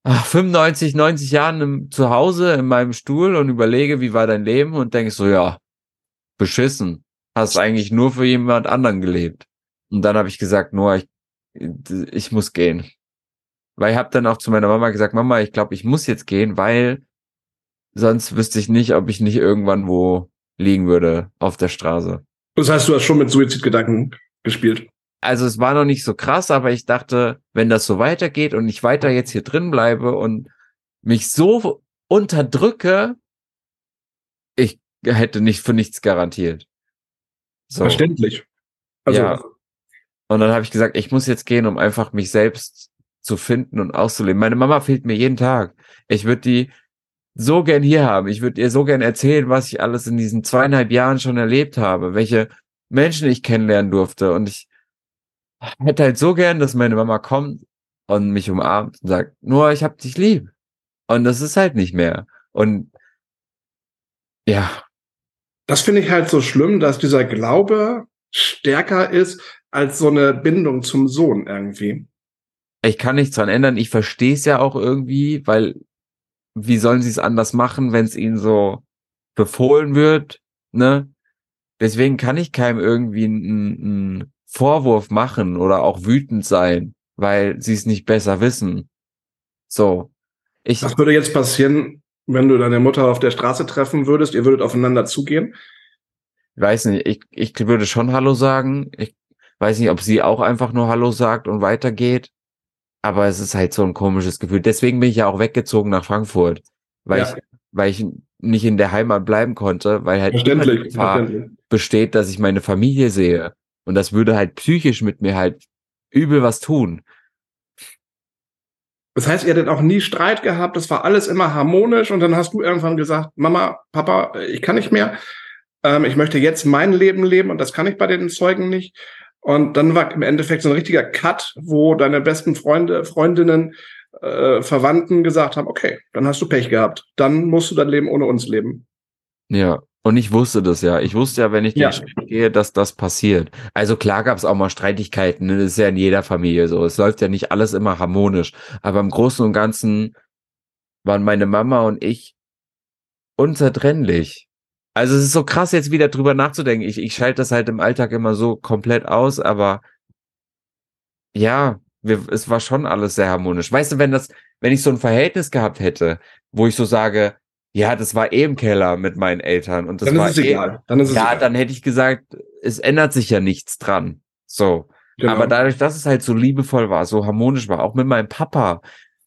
ach, fünfundneunzig, neunzig Jahren im, zu Hause in meinem Stuhl und überlege, wie war dein Leben und denke so, ja, beschissen. Hast eigentlich nur für jemand anderen gelebt. Und dann habe ich gesagt, Noah, ich, ich muss gehen. Weil ich habe dann auch zu meiner Mama gesagt, Mama, ich glaube, ich muss jetzt gehen, weil sonst wüsste ich nicht, ob ich nicht irgendwann wo liegen würde auf der Straße. Das heißt, du hast schon mit Suizidgedanken gespielt. Also es war noch nicht so krass, aber ich dachte, wenn das so weitergeht und ich weiter jetzt hier drin bleibe und mich so unterdrücke, ich hätte nicht für nichts garantiert. So. Verständlich. Also, ja. Und dann habe ich gesagt, ich muss jetzt gehen, um einfach mich selbst zu finden und auszuleben. Meine Mama fehlt mir jeden Tag. Ich würde die so gern hier haben. Ich würde ihr so gern erzählen, was ich alles in diesen zweieinhalb Jahren schon erlebt habe, welche Menschen ich kennenlernen durfte. Und ich hätte halt so gern, dass meine Mama kommt und mich umarmt und sagt, nur ich hab dich lieb. Und das ist halt nicht mehr. Und ja. Das finde ich halt so schlimm, dass dieser Glaube stärker ist als so eine Bindung zum Sohn irgendwie. Ich kann nichts dran ändern. Ich verstehe es ja auch irgendwie, weil wie sollen sie es anders machen, wenn es ihnen so befohlen wird, ne? Deswegen kann ich keinem irgendwie einen Vorwurf machen oder auch wütend sein, weil sie es nicht besser wissen. So. Ich, Was würde jetzt passieren, wenn du deine Mutter auf der Straße treffen würdest? Ihr würdet aufeinander zugehen? weiß nicht, ich, ich würde schon Hallo sagen. Ich weiß nicht, ob sie auch einfach nur Hallo sagt und weitergeht. Aber es ist halt so ein komisches Gefühl. Deswegen bin ich ja auch weggezogen nach Frankfurt, weil Ja. ich, weil ich nicht in der Heimat bleiben konnte, weil halt immer die Verständlich, Gefahr verständlich. besteht, dass ich meine Familie sehe. Und das würde halt psychisch mit mir halt übel was tun. Das heißt, ihr hattet auch nie Streit gehabt, das war alles immer harmonisch und dann hast du irgendwann gesagt, Mama, Papa, ich kann nicht mehr, ähm, ich möchte jetzt mein Leben leben und das kann ich bei den Zeugen nicht. Und dann war im Endeffekt so ein richtiger Cut, wo deine besten Freunde, Freundinnen, äh, Verwandten gesagt haben, okay, dann hast du Pech gehabt, dann musst du dein Leben ohne uns leben. Ja, und ich wusste das ja. Ich wusste ja, wenn ich den Ja. Schritt gehe, dass das passiert. Also klar gab es auch mal Streitigkeiten, ne? Das ist ja in jeder Familie so. Es läuft ja nicht alles immer harmonisch. Aber im Großen und Ganzen waren meine Mama und ich unzertrennlich. Also es ist so krass, jetzt wieder drüber nachzudenken. Ich, ich schalte das halt im Alltag immer so komplett aus, aber ja, wir, es war schon alles sehr harmonisch. Weißt du, wenn das, wenn ich so ein Verhältnis gehabt hätte, wo ich so sage, ja, das war eh im Keller mit meinen Eltern und das Dann ist war es eh, egal. Dann ist es ja, egal. dann hätte ich gesagt, es ändert sich ja nichts dran. So. Genau. Aber dadurch, dass es halt so liebevoll war, so harmonisch war, auch mit meinem Papa,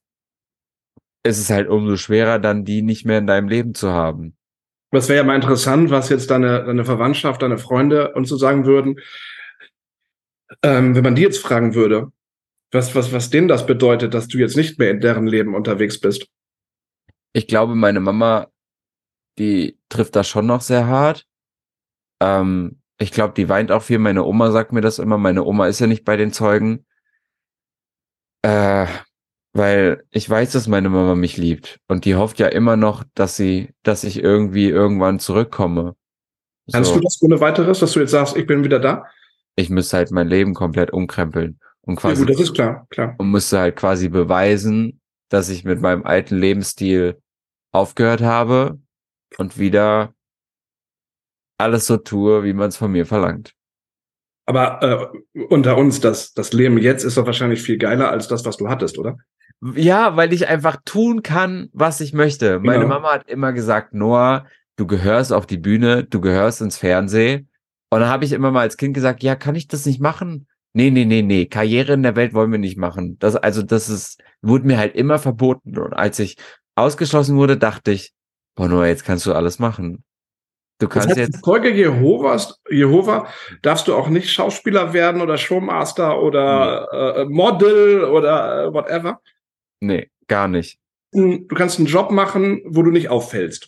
ist es halt umso schwerer, dann die nicht mehr in deinem Leben zu haben. Das wäre ja mal interessant, was jetzt deine, deine Verwandtschaft, deine Freunde uns so sagen würden. Ähm, wenn man die jetzt fragen würde, was, was, was denen das bedeutet, dass du jetzt nicht mehr in deren Leben unterwegs bist. Ich glaube, meine Mama, die trifft das schon noch sehr hart. Ähm, ich glaube, die weint auch viel. Meine Oma sagt mir das immer. Meine Oma ist ja nicht bei den Zeugen. Äh, weil ich weiß, dass meine Mama mich liebt. Und die hofft ja immer noch, dass sie, dass ich irgendwie irgendwann zurückkomme. Kannst So. du das ohne weiteres, dass du jetzt sagst, ich bin wieder da? Ich müsste halt mein Leben komplett umkrempeln. Und Ja, quasi, gut, das ist klar, klar. und müsste halt quasi beweisen, dass ich mit meinem alten Lebensstil aufgehört habe und wieder alles so tue, wie man es von mir verlangt. Aber äh, unter uns, das, das Leben jetzt ist doch wahrscheinlich viel geiler als das, was du hattest, oder? Ja, weil ich einfach tun kann, was ich möchte. Meine Genau. Mama hat immer gesagt, Noah, du gehörst auf die Bühne, du gehörst ins Fernsehen. Und dann habe ich immer mal als Kind gesagt, ja, kann ich das nicht machen? Nee, nee, nee, nee, Karriere in der Welt wollen wir nicht machen. Das, also das ist, wurde mir halt immer verboten. Und als ich ausgeschlossen wurde, dachte ich, boah, Noah, jetzt kannst du alles machen. Du Das kannst heißt, jetzt, als Zeuge Jehovas, Jehova darfst du auch nicht Schauspieler werden oder Showmaster oder äh, Model oder äh, whatever. nee, gar nicht. Du kannst einen Job machen, wo du nicht auffällst.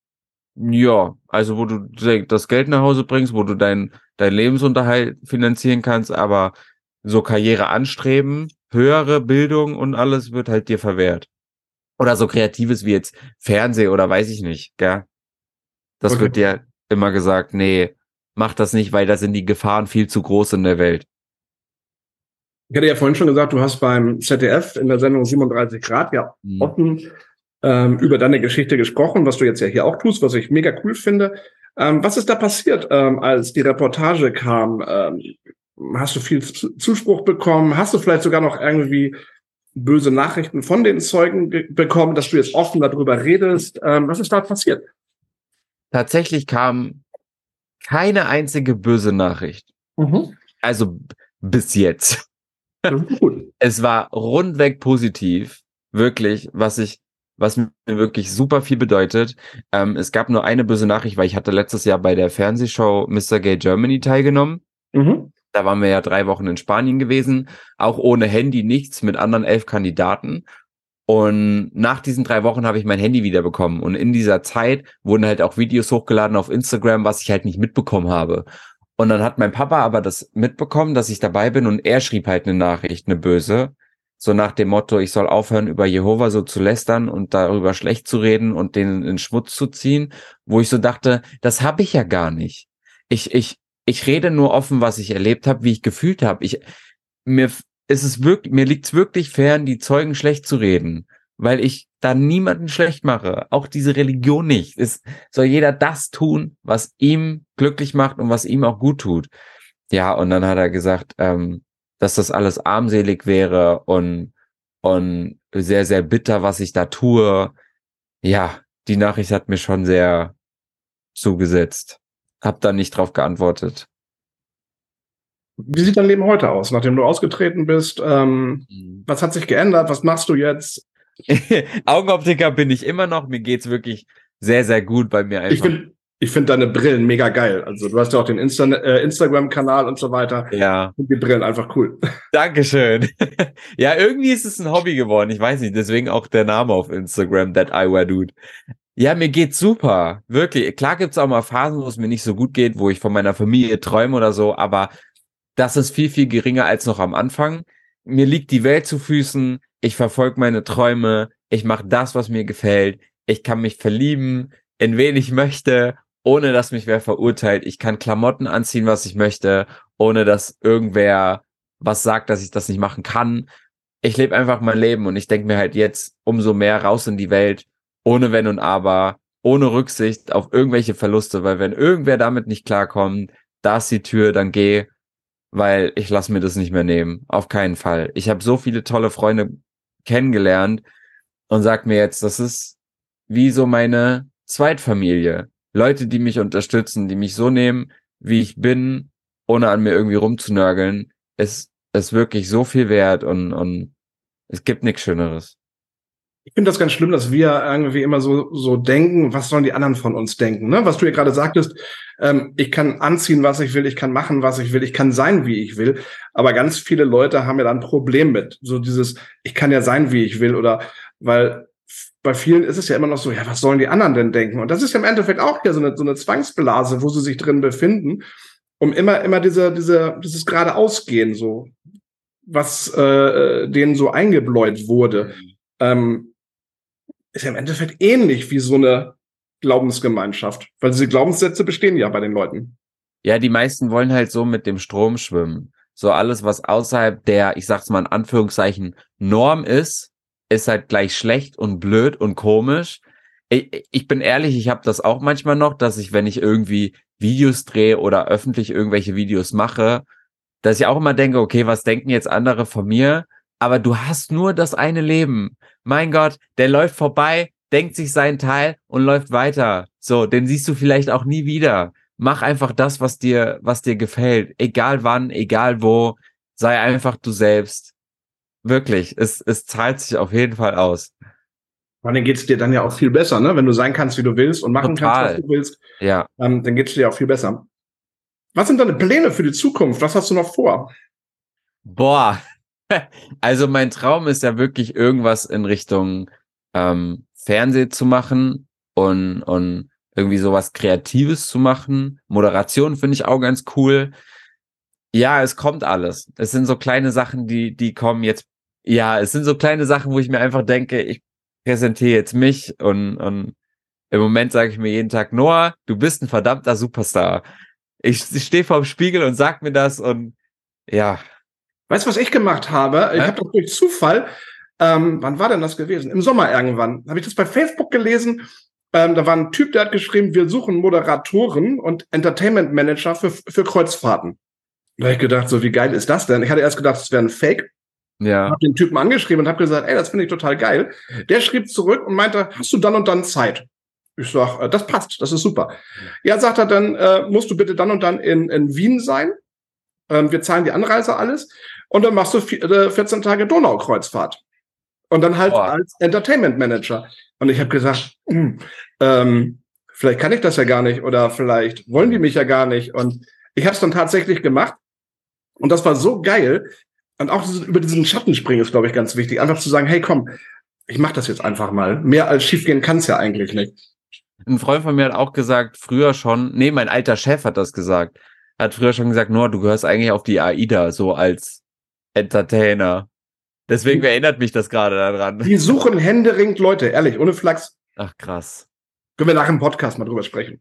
Ja, also wo du das Geld nach Hause bringst, wo du dein, dein Lebensunterhalt finanzieren kannst, aber so Karriere anstreben, höhere Bildung und alles wird halt dir verwehrt. Oder so Kreatives wie jetzt Fernseh oder weiß ich nicht, gell? Das Okay. wird dir immer gesagt, nee, mach das nicht, weil da sind die Gefahren viel zu groß in der Welt. Ich hatte ja vorhin schon gesagt, du hast beim Z D F in der Sendung siebenunddreißig Grad ja Mhm. offen ähm, über deine Geschichte gesprochen, was du jetzt ja hier auch tust, was ich mega cool finde. Ähm, was ist da passiert, ähm, als die Reportage kam? Ähm, hast du viel Zuspruch bekommen? Hast du vielleicht sogar noch irgendwie böse Nachrichten von den Zeugen bekommen, dass du jetzt offen darüber redest? Ähm, was ist da passiert? Tatsächlich kam keine einzige böse Nachricht. Mhm. Also b- bis jetzt. Das ist gut. Es war rundweg positiv, wirklich, was ich, was mir wirklich super viel bedeutet. Ähm, es gab nur eine böse Nachricht, weil ich hatte letztes Jahr bei der Fernsehshow Mister Gay Germany teilgenommen. Mhm. Da waren wir ja drei Wochen in Spanien gewesen, auch ohne Handy, nichts, mit anderen elf Kandidaten. Und nach diesen drei Wochen habe ich mein Handy wiederbekommen. Und in dieser Zeit wurden halt auch Videos hochgeladen auf Instagram, was ich halt nicht mitbekommen habe. Und dann hat mein Papa aber das mitbekommen, dass ich dabei bin, und er schrieb halt eine Nachricht, eine böse. So nach dem Motto, ich soll aufhören, über Jehova so zu lästern und darüber schlecht zu reden und den in den Schmutz zu ziehen, wo ich so dachte, das habe ich ja gar nicht. Ich, ich, ich rede nur offen, was ich erlebt habe, wie ich gefühlt habe. Ich, mir f- ist es wirklich, mir liegt's wirklich fern, die Zeugen schlecht zu reden, weil ich da niemanden schlecht mache. Auch diese Religion nicht. Es soll jeder das tun, was ihm glücklich macht und was ihm auch gut tut. Ja, und dann hat er gesagt, ähm, dass das alles armselig wäre und, und sehr, sehr bitter, was ich da tue. Ja, die Nachricht hat mir schon sehr zugesetzt. Hab da nicht drauf geantwortet. Wie sieht dein Leben heute aus, nachdem du ausgetreten bist? Ähm, was hat sich geändert? Was machst du jetzt? Augenoptiker bin ich immer noch. Mir geht's wirklich sehr, sehr gut, bei mir Ich einfach. finde ich find deine Brillen mega geil. Also du hast ja auch den Insta äh, Instagram-Kanal und so weiter. Ja, Und die Brillen einfach cool. Dankeschön. Ja, irgendwie ist es ein Hobby geworden. Ich weiß nicht, deswegen auch der Name auf Instagram, That Eyewear Dude. Ja, mir geht's super. Wirklich. Klar gibt's auch mal Phasen, wo es mir nicht so gut geht, wo ich von meiner Familie träume oder so, aber das ist viel, viel geringer als noch am Anfang. Mir liegt die Welt zu Füßen. Ich verfolge meine Träume. Ich mache das, was mir gefällt. Ich kann mich verlieben, in wen ich möchte, ohne dass mich wer verurteilt. Ich kann Klamotten anziehen, was ich möchte, ohne dass irgendwer was sagt, dass ich das nicht machen kann. Ich lebe einfach mein Leben, und ich denke mir halt jetzt umso mehr raus in die Welt, ohne Wenn und Aber, ohne Rücksicht auf irgendwelche Verluste, weil wenn irgendwer damit nicht klarkommt, da ist die Tür, dann geh, weil ich lasse mir das nicht mehr nehmen. Auf keinen Fall. Ich habe so viele tolle Freunde kennengelernt und sag mir jetzt, das ist wie so meine Zweitfamilie. Leute, die mich unterstützen, die mich so nehmen, wie ich bin, ohne an mir irgendwie rumzunörgeln, ist, ist wirklich so viel wert, und, und es gibt nichts Schöneres. Ich finde das ganz schlimm, dass wir irgendwie immer so, so denken, was sollen die anderen von uns denken? Ne? Was du ja gerade sagtest, ähm, ich kann anziehen, was ich will, ich kann machen, was ich will, ich kann sein, wie ich will. Aber ganz viele Leute haben ja da ein Problem mit. So dieses, ich kann ja sein, wie ich will, oder weil bei vielen ist es ja immer noch so, ja, was sollen die anderen denn denken? Und das ist ja im Endeffekt auch ja so eine, so eine Zwangsblase, wo sie sich drin befinden, um immer, immer diese, diese, dieses geradeausgehen, so, was äh, denen so eingebläut wurde. Ähm, ist ja im Endeffekt ähnlich wie so eine Glaubensgemeinschaft, weil diese Glaubenssätze bestehen ja bei den Leuten. Ja, die meisten wollen halt so mit dem Strom schwimmen. So alles, was außerhalb der, ich sag's mal in Anführungszeichen, Norm ist, ist halt gleich schlecht und blöd und komisch. Ich, ich bin ehrlich, ich habe das auch manchmal noch, dass ich, wenn ich irgendwie Videos drehe oder öffentlich irgendwelche Videos mache, dass ich auch immer denke, okay, was denken jetzt andere von mir? Aber du hast nur das eine Leben. Mein Gott, der läuft vorbei, denkt sich seinen Teil und läuft weiter. So, den siehst du vielleicht auch nie wieder. Mach einfach das, was dir, was dir gefällt. Egal wann, egal wo. Sei einfach du selbst. Wirklich, es, es zahlt sich auf jeden Fall aus. Und dann geht's dir dann ja auch viel besser, ne? Wenn du sein kannst, wie du willst und machen Total. kannst, was du willst, Ja. ähm, dann geht's dir ja auch viel besser. Was sind deine Pläne für die Zukunft? Was hast du noch vor? Boah. Also mein Traum ist ja wirklich, irgendwas in Richtung ähm, Fernsehen zu machen und, und irgendwie sowas Kreatives zu machen. Moderation finde ich auch ganz cool. Ja, es kommt alles. Es sind so kleine Sachen, die, die kommen jetzt. Ja, es sind so kleine Sachen, wo ich mir einfach denke, ich präsentiere jetzt mich, und, und im Moment sage ich mir jeden Tag, Noah, du bist ein verdammter Superstar. Ich, ich stehe vorm Spiegel und sag mir das, und ja. Weißt du, was ich gemacht habe? Ich Hä? habe das durch Zufall, ähm, wann war denn das gewesen? Im Sommer irgendwann. Habe ich das bei Facebook gelesen. Ähm, da war ein Typ, der hat geschrieben, wir suchen Moderatoren und Entertainment Manager für, für Kreuzfahrten. Da habe ich gedacht, so wie geil ist das denn? Ich hatte erst gedacht, es wäre ein Fake. Ja. Ich habe den Typen angeschrieben und habe gesagt, ey, das finde ich total geil. Der schrieb zurück und meinte, hast du dann und dann Zeit? Ich sag, äh, das passt, das ist super. Ja, sagt er dann, äh, musst du bitte dann und dann in, in Wien sein. Ähm, wir zahlen die Anreise alles. Und dann machst du vierzehn Tage Donaukreuzfahrt. Und dann halt Boah. als Entertainment Manager. Und ich habe gesagt, hm, ähm, vielleicht kann ich das ja gar nicht oder vielleicht wollen die mich ja gar nicht. Und ich habe es dann tatsächlich gemacht. Und das war so geil. Und auch dieses, über diesen Schatten springen ist, glaube ich, ganz wichtig. Einfach zu sagen, hey, komm, ich mache das jetzt einfach mal. Mehr als schiefgehen kann es ja eigentlich nicht. Ein Freund von mir hat auch gesagt, früher schon, nee, mein alter Chef hat das gesagt, hat früher schon gesagt, Noah, du gehörst eigentlich auf die AIDA, so als Entertainer. Deswegen erinnert mich das gerade daran. Die suchen händeringend Leute, ehrlich, ohne Flachs. Ach, krass. Können wir nach dem Podcast mal drüber sprechen.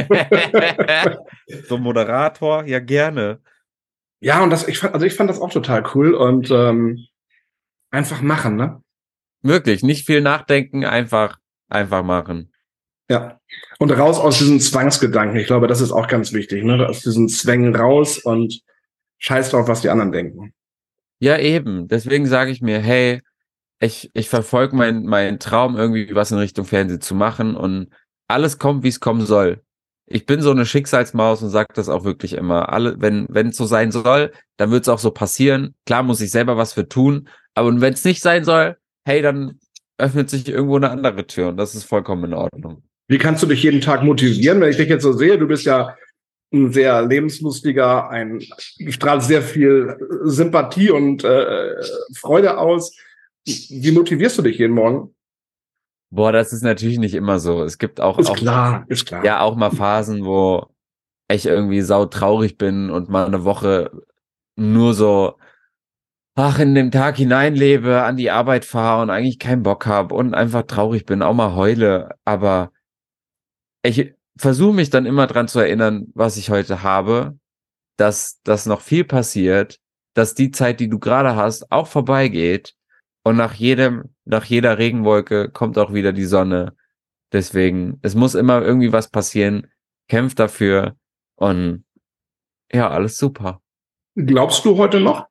So Moderator, ja gerne. Ja, und das, ich fand, also ich fand das auch total cool und ähm, einfach machen, ne? Wirklich, nicht viel nachdenken, einfach, einfach machen. Ja. Und raus aus diesen Zwangsgedanken. Ich glaube, das ist auch ganz wichtig, ne? Aus diesen Zwängen raus und scheiß drauf, was die anderen denken. Ja, eben. Deswegen sage ich mir, hey, ich, ich verfolge meinen mein Traum, irgendwie was in Richtung Fernsehen zu machen und alles kommt, wie es kommen soll. Ich bin so eine Schicksalsmaus und sage das auch wirklich immer. Alle, wenn wenn es so sein soll, dann wird es auch so passieren. Klar muss ich selber was für tun, aber wenn es nicht sein soll, hey, dann öffnet sich irgendwo eine andere Tür und das ist vollkommen in Ordnung. Wie kannst du dich jeden Tag motivieren, wenn ich dich jetzt so sehe? Du bist ja ein sehr lebenslustiger, ein strahlst sehr viel Sympathie und äh, Freude aus. Wie motivierst du dich jeden Morgen? Boah, das ist natürlich nicht immer so. Es gibt auch, Ist auch klar, ist klar. ja auch mal Phasen, wo ich irgendwie sautraurig bin und mal eine Woche nur so ach, in den Tag hineinlebe, an die Arbeit fahre und eigentlich keinen Bock habe und einfach traurig bin, auch mal heule. Aber ich versuche mich dann immer dran zu erinnern, was ich heute habe, dass dass noch viel passiert, dass die Zeit, die du gerade hast, auch vorbeigeht und nach jedem, nach jeder Regenwolke kommt auch wieder die Sonne. Deswegen, es muss immer irgendwie was passieren. Kämpf dafür und ja, alles super. Glaubst du heute noch?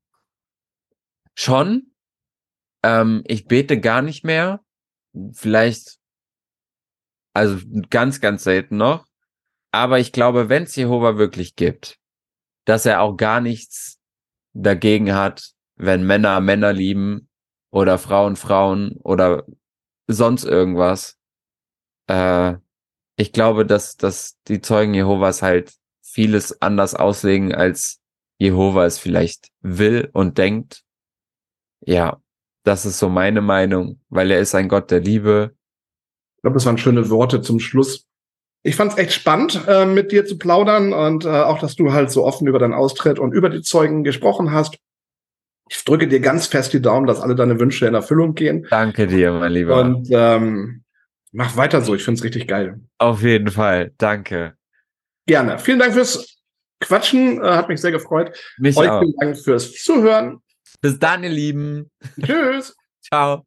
Schon. Ähm, ich bete gar nicht mehr. Vielleicht, also ganz, ganz selten noch. Aber ich glaube, wenn es Jehova wirklich gibt, dass er auch gar nichts dagegen hat, wenn Männer Männer lieben oder Frauen Frauen oder sonst irgendwas. Äh, ich glaube, dass, dass die Zeugen Jehovas halt vieles anders auslegen, als Jehova es vielleicht will und denkt. Ja, das ist so meine Meinung, weil er ist ein Gott der Liebe. Ich glaube, das waren schöne Worte zum Schluss. Ich fand es echt spannend, äh, mit dir zu plaudern und äh, auch, dass du halt so offen über deinen Austritt und über die Zeugen gesprochen hast. Ich drücke dir ganz fest die Daumen, dass alle deine Wünsche in Erfüllung gehen. Danke dir, mein Lieber. Und ähm, mach weiter so, ich finde es richtig geil. Auf jeden Fall, danke. Gerne. Vielen Dank fürs Quatschen, äh, hat mich sehr gefreut. Mich Euch auch. vielen Dank fürs Zuhören. Bis dann, ihr Lieben. Tschüss. Ciao.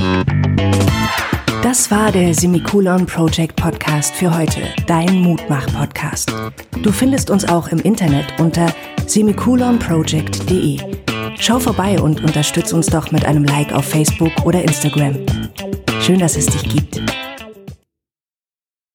Das war der Semikolon Project Podcast für heute, dein Mutmach-Podcast. Du findest uns auch im Internet unter semikolon project punkt de. Schau vorbei und unterstütz uns doch mit einem Like auf Facebook oder Instagram. Schön, dass es dich gibt.